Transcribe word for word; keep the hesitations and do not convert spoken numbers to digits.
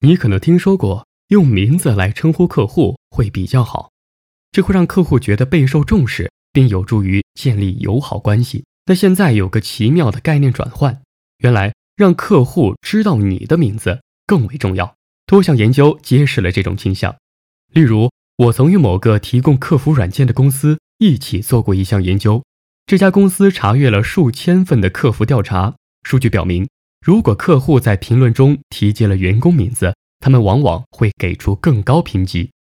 你可能听说过用名字来称呼客户会比较好，这会让客户觉得备受重视，并有助于建立友好关系。那现在有个奇妙的概念转换，原来让客户知道你的名字更为重要。多项研究揭示了这种倾向。例如，我曾与某个提供客服软件的公司一起做过一项研究。这家公司查阅了数千份的客服调查，数据表明，如果客户在评论中提及了员工名字，他们往往会给出更高评级。